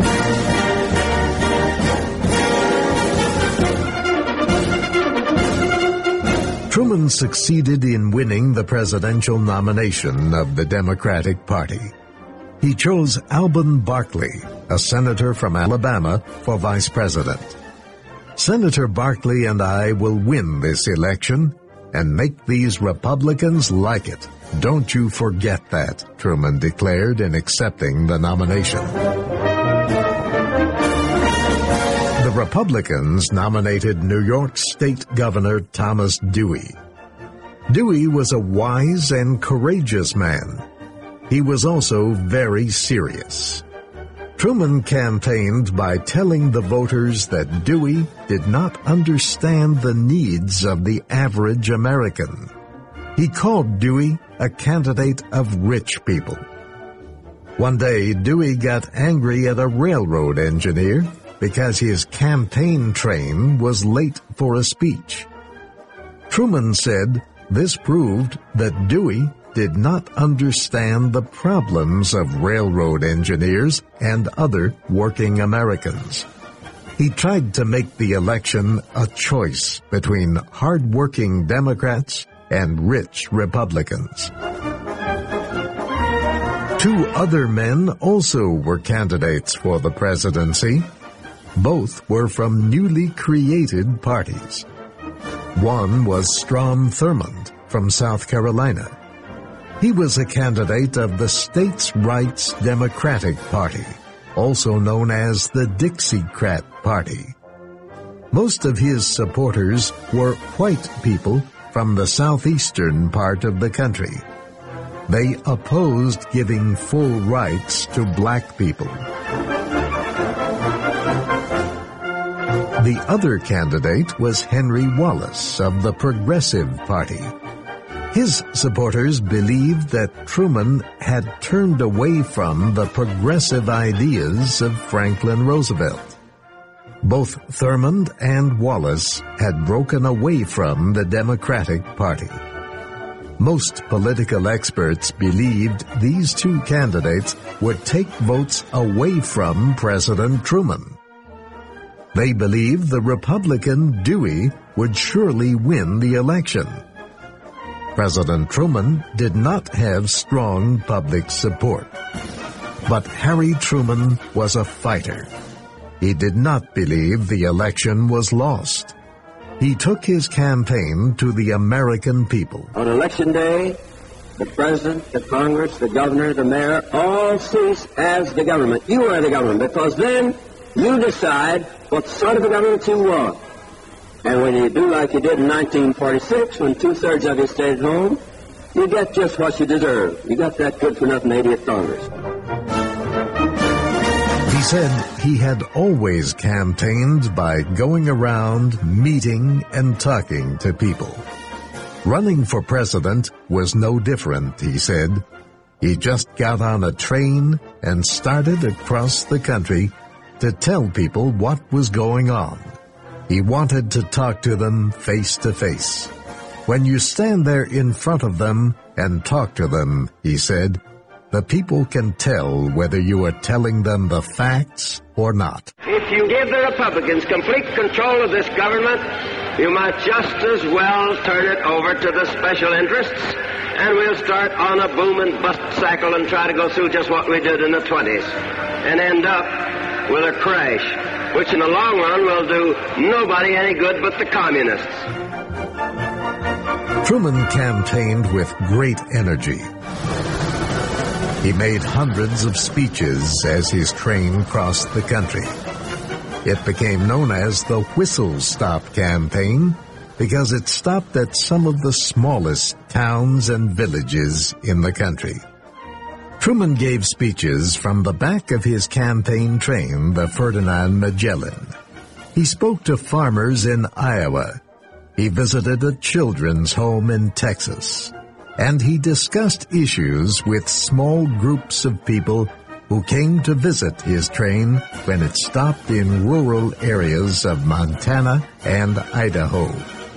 Truman succeeded in winning the presidential nomination of the Democratic Party. He chose Alben Barkley, a senator from Alabama, for vice president. Senator Barkley and I will win this election and make these Republicans like it. Don't you forget that, Truman declared in accepting the nomination. The Republicans nominated New York State Governor Thomas Dewey. Dewey was a wise and courageous man. He was also very serious. Truman campaigned by telling the voters that Dewey did not understand the needs of the average American. He called Dewey a candidate of rich people. One day, Dewey got angry at a railroad engineer because his campaign train was late for a speech. Truman said this proved that Dewey did not understand the problems of railroad engineers and other working Americans. He tried to make the election a choice between hard-working Democrats and rich Republicans. Two other men also were candidates for the presidency. Both were from newly created parties. One was Strom Thurmond from South Carolina. He was a candidate of the States' Rights Democratic Party, also known as the Dixiecrat Party. Most of his supporters were white people from the southeastern part of the country. They opposed giving full rights to black people. The other candidate was Henry Wallace of the Progressive Party. His supporters believed that Truman had turned away from the progressive ideas of Franklin Roosevelt. Both Thurmond and Wallace had broken away from the Democratic Party. Most political experts believed these two candidates would take votes away from President Truman. They believed the Republican Dewey would surely win the election. President Truman did not have strong public support. But Harry Truman was a fighter. He did not believe the election was lost. He took his campaign to the American people. On election day, the president, the Congress, the governor, the mayor, all cease as the government. You are the government, because then you decide what sort of a government you want. And when you do like you did in nineteen forty-six, when two-thirds of you stayed at home, you get just what you deserve. You got that good-for-nothing eightieth Congress. He said he had always campaigned by going around, meeting, and talking to people. Running for president was no different, he said. He just got on a train and started across the country to tell people what was going on. He wanted to talk to them face to face. When you stand there in front of them and talk to them, he said, the people can tell whether you are telling them the facts or not. If you give the Republicans complete control of this government, you might just as well turn it over to the special interests, and we'll start on a boom and bust cycle and try to go through just what we did in the twenties, and end up with a crash, which in the long run will do nobody any good but the communists. Truman campaigned with great energy. He made hundreds of speeches as his train crossed the country. It became known as the Whistle Stop Campaign because it stopped at some of the smallest towns and villages in the country. Truman gave speeches from the back of his campaign train, the Ferdinand Magellan. He spoke to farmers in Iowa. He visited a children's home in Texas. And he discussed issues with small groups of people who came to visit his train when it stopped in rural areas of Montana and Idaho.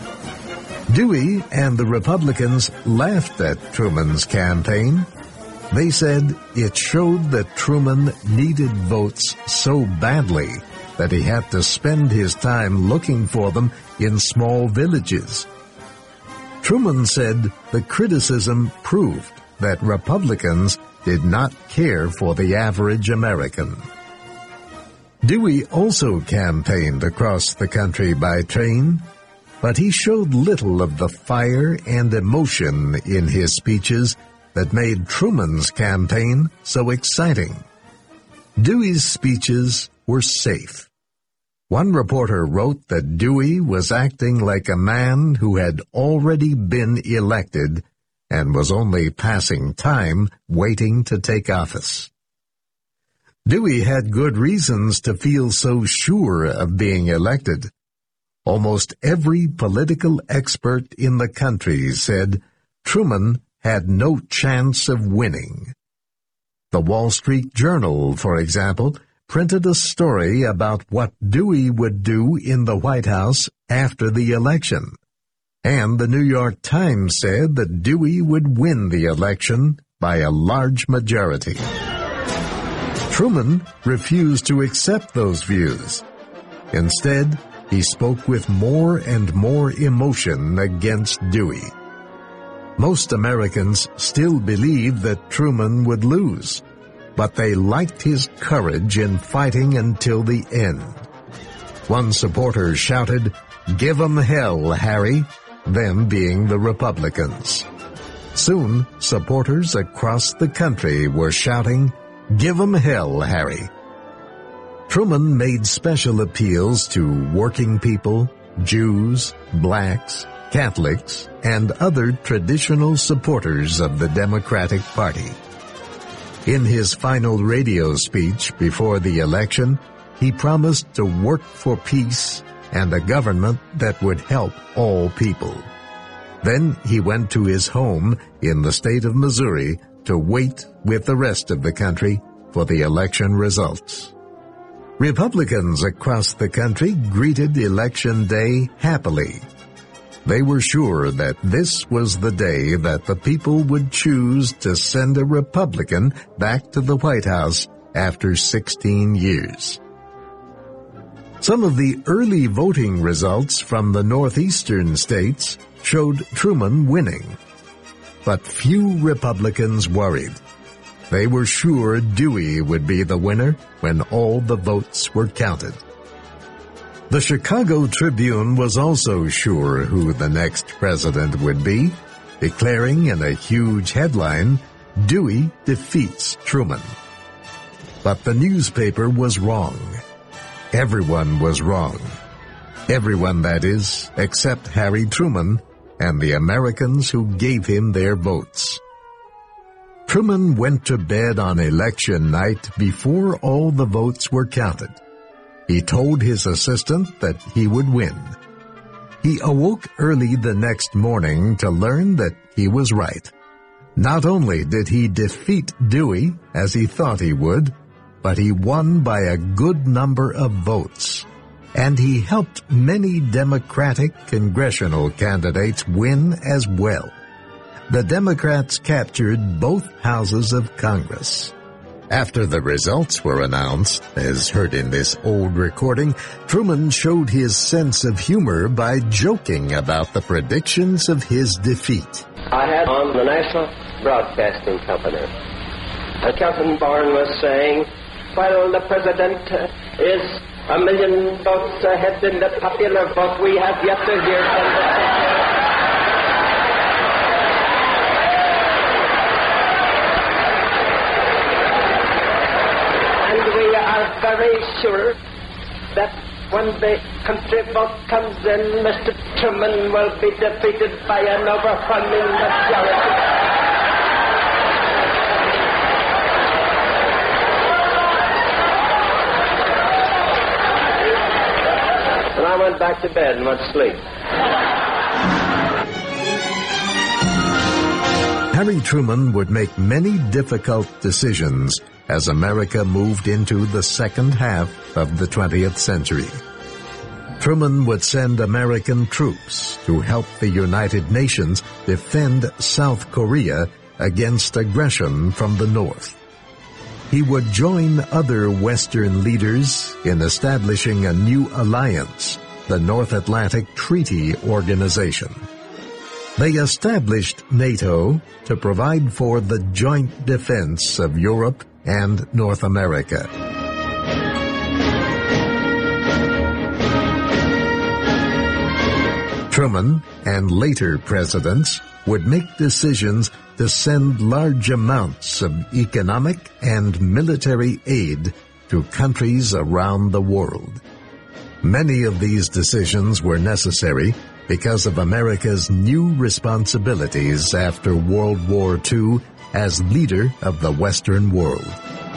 Dewey and the Republicans laughed at Truman's campaign. They said it showed that Truman needed votes so badly that he had to spend his time looking for them in small villages. Truman said the criticism proved that Republicans did not care for the average American. Dewey also campaigned across the country by train, but he showed little of the fire and emotion in his speeches that made Truman's campaign so exciting. Dewey's speeches were safe. One reporter wrote that Dewey was acting like a man who had already been elected and was only passing time waiting to take office. Dewey had good reasons to feel so sure of being elected. Almost every political expert in the country said Truman had no chance of winning. The Wall Street Journal, for example, printed a story about what Dewey would do in the White House after the election. And the New York Times said that Dewey would win the election by a large majority. Truman refused to accept those views. Instead, he spoke with more and more emotion against Dewey. Most Americans still believed that Truman would lose, but they liked his courage in fighting until the end. One supporter shouted, "Give 'em hell, Harry," them being the Republicans. Soon, supporters across the country were shouting, "Give 'em hell, Harry." Truman made special appeals to working people, Jews, blacks, Catholics, and other traditional supporters of the Democratic Party. In his final radio speech before the election, he promised to work for peace and a government that would help all people. Then he went to his home in the state of Missouri to wait with the rest of the country for the election results. Republicans across the country greeted Election Day happily. They were sure that this was the day that the people would choose to send a Republican back to the White House after sixteen years. Some of the early voting results from the northeastern states showed Truman winning. But few Republicans worried. They were sure Dewey would be the winner when all the votes were counted. The Chicago Tribune was also sure who the next president would be, declaring in a huge headline, "Dewey defeats Truman." But the newspaper was wrong. Everyone was wrong. Everyone, that is, except Harry Truman and the Americans who gave him their votes. Truman went to bed on election night before all the votes were counted. He told his assistant that he would win. He awoke early the next morning to learn that he was right. Not only did he defeat Dewey, as he thought he would, but he won by a good number of votes. And he helped many Democratic congressional candidates win as well. the Democrats captured both houses of Congress. After the results were announced, as heard in this old recording, Truman showed his sense of humor by joking about the predictions of his defeat. I had on the National Broadcasting Company. And Kelton Bourne was saying, while the president is a million votes ahead in the popular vote, we have yet to hear from the people. And we are very sure that when the country vote comes in, Mister Truman will be defeated by an overwhelming majority. And I went back to bed and went to sleep. Harry Truman would make many difficult decisions as America moved into the second half of the twentieth century. Truman would send American troops to help the United Nations defend South Korea against aggression from the North. He would join other Western leaders in establishing a new alliance, the North Atlantic Treaty Organization. They established NATO to provide for the joint defense of Europe and North America. Truman and later presidents would make decisions to send large amounts of economic and military aid to countries around the world. Many of these decisions were necessary because of America's new responsibilities after World War Two as leader of the Western world.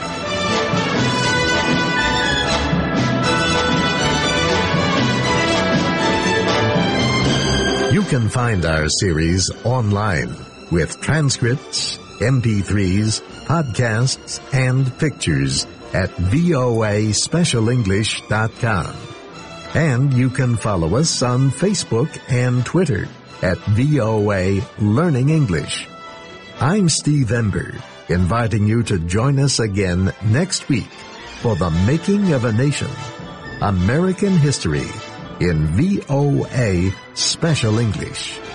You can find our series online with transcripts, M P threes, podcasts, and pictures at V O A special english dot com. And you can follow us on Facebook and Twitter at V O A Learning English. I'm Steve Ember, inviting you to join us again next week for The Making of a Nation, American History in V O A Special English.